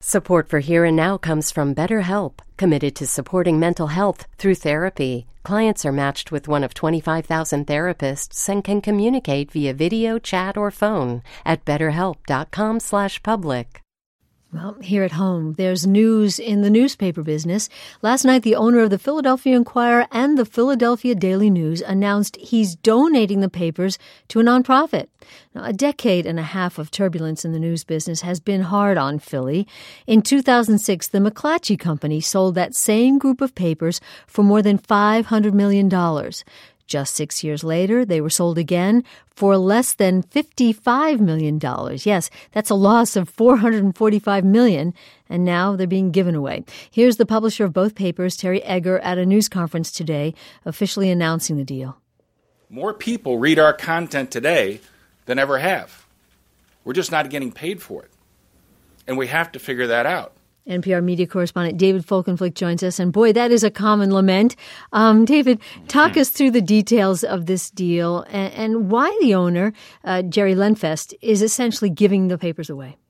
Support for Here and Now comes from BetterHelp, committed to supporting mental health through therapy. Clients are matched with one of 25,000 therapists and can communicate via video, chat, or phone at betterhelp.com/public. Well, here at home, there's news in the newspaper business. Last night, the owner of the Philadelphia Inquirer and the Philadelphia Daily News announced he's donating the papers to a nonprofit. Now, a decade and a half of turbulence in the news business has been hard on Philly. In 2006, the McClatchy Company sold that same group of papers for more than $500 million. Just 6 years later, they were sold again for less than $55 million. Yes, that's a loss of $445 million, and now they're being given away. Here's the publisher of both papers, Terry Egger, at a news conference today, officially announcing the deal. More people read our content today than ever have. We're just not getting paid for it, and we have to figure that out. NPR media correspondent David Folkenflik joins us, and boy, that is a common lament. David, talk us through the details of this deal and why the owner, Jerry Lenfest, is essentially giving the papers away.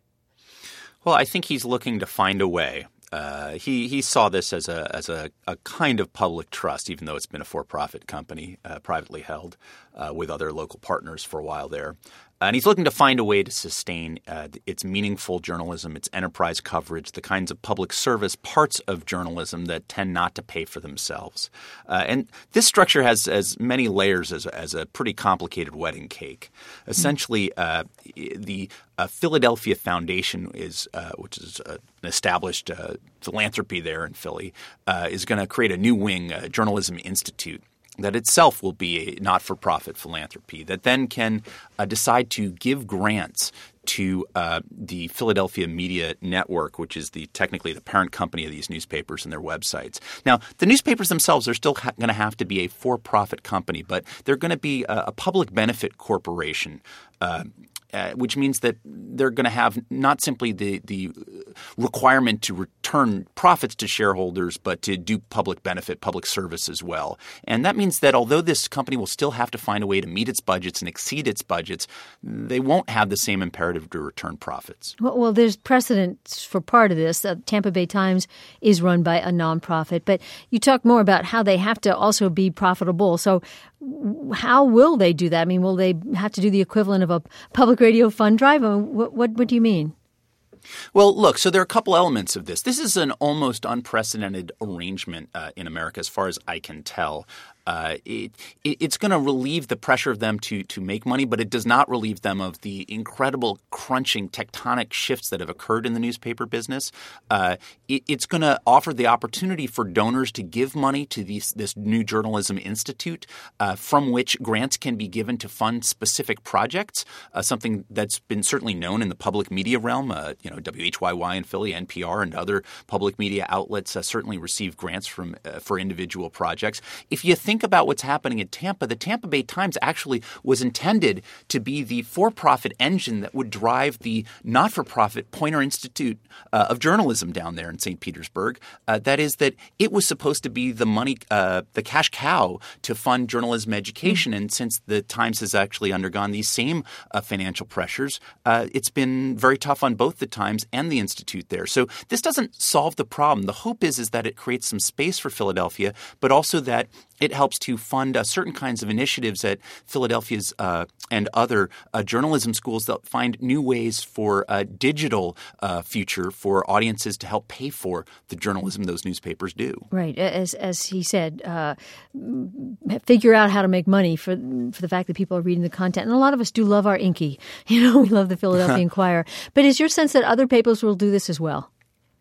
Well, I think he's looking to find a way. He saw this as a kind of public trust, even though it's been a for-profit company, privately held, with other local partners for a while there. And he's looking to find a way to sustain its meaningful journalism, its enterprise coverage, the kinds of public service parts of journalism that tend not to pay for themselves. And this structure has as many layers as a pretty complicated wedding cake. Essentially, the Philadelphia Foundation which is an established philanthropy there in Philly, is going to create a new wing, Journalism Institute, that itself will be a not-for-profit philanthropy that then can decide to give grants to the Philadelphia Media Network, which is technically the parent company of these newspapers and their websites. Now, the newspapers themselves are still going to have to be a for-profit company, but they're going to be a public benefit corporation, which means that they're going to have not simply the requirement to return profits to shareholders, but to do public benefit, public service as well. And that means that although this company will still have to find a way to meet its budgets and exceed its budgets, they won't have the same imperative to return profits. Well, there's precedent for part of this. Tampa Bay Times is run by a nonprofit, but you talk more about how they have to also be profitable. So how will they do that? I mean, will they have to do the equivalent of a public radio fund drive? What do you mean? Well, look, so there are a couple elements of this. This is an almost unprecedented arrangement in America as far as I can tell. It's going to relieve the pressure of them to make money, but it does not relieve them of the incredible crunching tectonic shifts that have occurred in the newspaper business. It's going to offer the opportunity for donors to give money to this new Journalism Institute, from which grants can be given to fund specific projects, something that's been certainly known in the public media realm. WHYY in Philly, NPR, and other public media outlets certainly receive grants for individual projects. If you think about what's happening in Tampa, the Tampa Bay Times actually was intended to be the for-profit engine that would drive the not-for-profit Poynter Institute of Journalism down there in St. Petersburg. That is, that it was supposed to be the money, the cash cow to fund journalism education. And since the Times has actually undergone these same financial pressures, it's been very tough on both the Times and the Institute there. So this doesn't solve the problem. The hope is that it creates some space for Philadelphia, but also that it helps to fund certain kinds of initiatives at Philadelphia's and other journalism schools that find new ways for a digital future for audiences to help pay for the journalism those newspapers do. Right. As he said, figure out how to make money for the fact that people are reading the content. And a lot of us do love our Inky. We love the Philadelphia Inquirer. But is your sense that other papers will do this as well?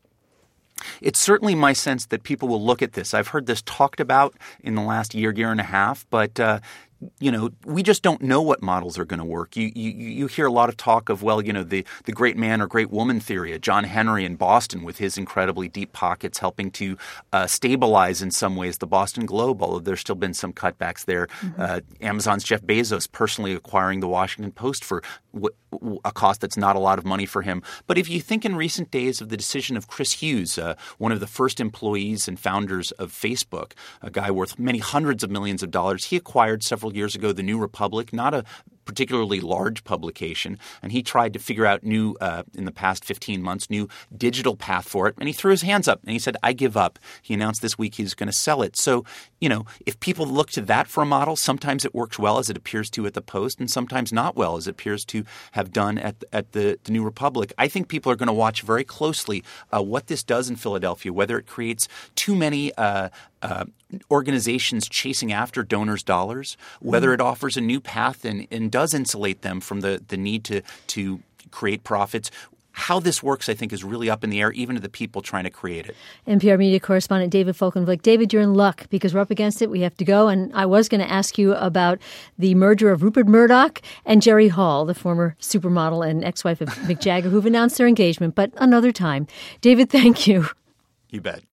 It's certainly my sense that people will look at this. I've heard this talked about in the last year and a half, but we just don't know what models are going to work. You hear a lot of talk of, the great man or great woman theory, John Henry in Boston with his incredibly deep pockets helping to stabilize in some ways the Boston Globe, although there's still been some cutbacks there. Mm-hmm. Amazon's Jeff Bezos personally acquiring the Washington Post for a cost that's not a lot of money for him. But if you think in recent days of the decision of Chris Hughes, one of the first employees and founders of Facebook, a guy worth many hundreds of millions of dollars, he acquired several years ago the New Republic, not a particularly large publication, and he tried to figure out in the past 15 months, new digital path for it, and he threw his hands up and he said, I give up. He announced this week he's going to sell it. So, if people look to that for a model, sometimes it works well as it appears to at the Post and sometimes not well as it appears to have done at the New Republic. I think people are going to watch very closely what this does in Philadelphia, whether it creates too many organizations chasing after donors' dollars, whether it offers a new path and does insulate them from the need to create profits. How this works, I think, is really up in the air, even to the people trying to create it. NPR media correspondent David Folkenflik. David, you're in luck because we're up against it. We have to go. And I was going to ask you about the merger of Rupert Murdoch and Jerry Hall, the former supermodel and ex-wife of Mick Jagger, who've announced their engagement, but another time. David, thank you. You bet.